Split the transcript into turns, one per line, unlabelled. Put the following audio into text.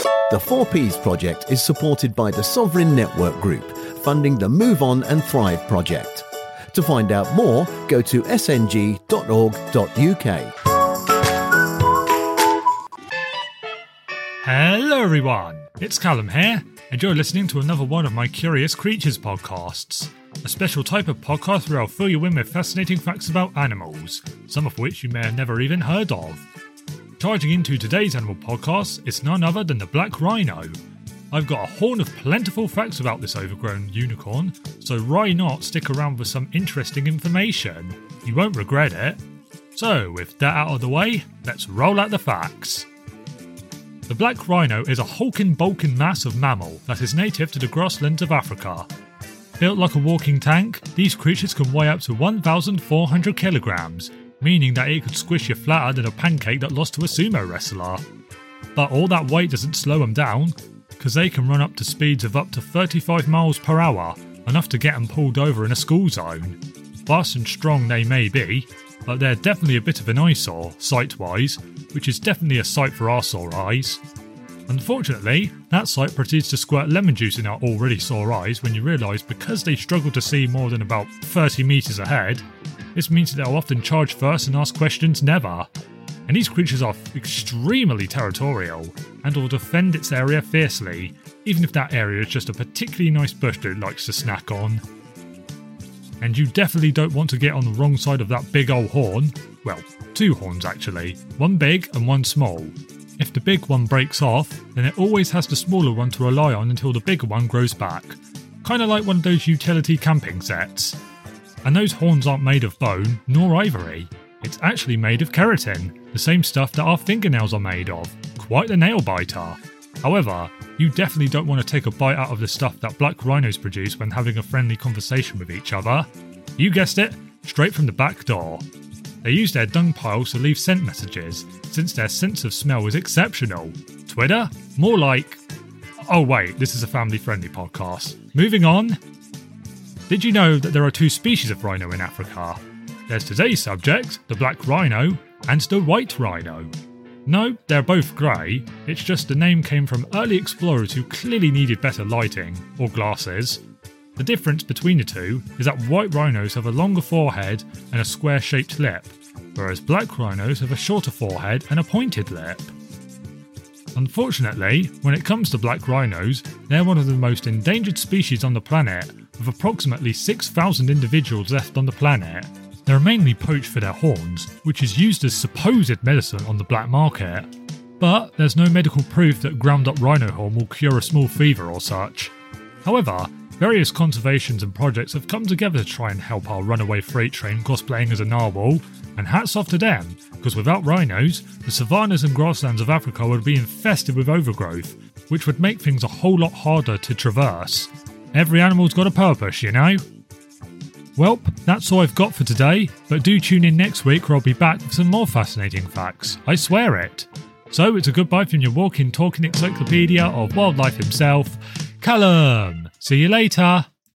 The 4Ps project is supported by the Sovereign Network Group, funding the Move On and Thrive project. To find out more, go to sng.org.uk.
Hello everyone, it's Callum here, and you're listening to another one of my Curious Creatures podcasts. A special type of podcast where I'll fill you in with fascinating facts about animals, some of which you may have never even heard of. Charging into today's animal podcast is none other than the black rhino. I've got a horn of plentiful facts about this overgrown unicorn, so why not stick around with some interesting information? You won't regret it. So, with that out of the way, let's roll out the facts. The black rhino is a hulking bulking mass of mammal that is native to the grasslands of Africa. Built like a walking tank, these creatures can weigh up to 1,400 kilograms, meaning that it could squish you flatter than a pancake that lost to a sumo wrestler. But all that weight doesn't slow them down, because they can run up to speeds of up to 35 miles per hour, enough to get them pulled over in a school zone. Fast and strong they may be, but they're definitely a bit of an eyesore, sight-wise, which is definitely a sight for our sore eyes. Unfortunately, that sight proceeds to squirt lemon juice in our already sore eyes when you realise because they struggle to see more than about 30 metres ahead, this means that they'll often charge first and ask questions never. And these creatures are extremely territorial and will defend its area fiercely, even if that area is just a particularly nice bush that it likes to snack on. And you definitely don't want to get on the wrong side of that big old horn. Well, two horns actually, one big and one small. If the big one breaks off, then it always has the smaller one to rely on until the bigger one grows back. Kinda like one of those utility camping sets. And those horns aren't made of bone, nor ivory. It's actually made of keratin, the same stuff that our fingernails are made of. Quite the nail biter. However, you definitely don't want to take a bite out of the stuff that black rhinos produce when having a friendly conversation with each other. You guessed it, straight from the back door. They use their dung piles to leave scent messages, since their sense of smell is exceptional. Twitter? More like... Oh wait, this is a family-friendly podcast. Moving on. Did you know that there are two species of rhino in Africa? There's today's subject, the black rhino, and the white rhino. No, they're both grey, it's just the name came from early explorers who clearly needed better lighting, or glasses. The difference between the two is that white rhinos have a longer forehead and a square-shaped lip, whereas black rhinos have a shorter forehead and a pointed lip. Unfortunately, when it comes to black rhinos, they're one of the most endangered species on the planet, with approximately 6,000 individuals left on the planet. They're mainly poached for their horns, which is used as supposed medicine on the black market. But there's no medical proof that ground up rhino horn will cure a small fever or such. However, various conservations and projects have come together to try and help our runaway freight train cosplaying as a narwhal, and hats off to them, because without rhinos, the savannas and grasslands of Africa would be infested with overgrowth, which would make things a whole lot harder to traverse. Every animal's got a purpose, you know? Welp, that's all I've got for today, but do tune in next week where I'll be back with some more fascinating facts, I swear it. So it's a goodbye from your walking, talking encyclopedia of wildlife himself, Callum. See you later.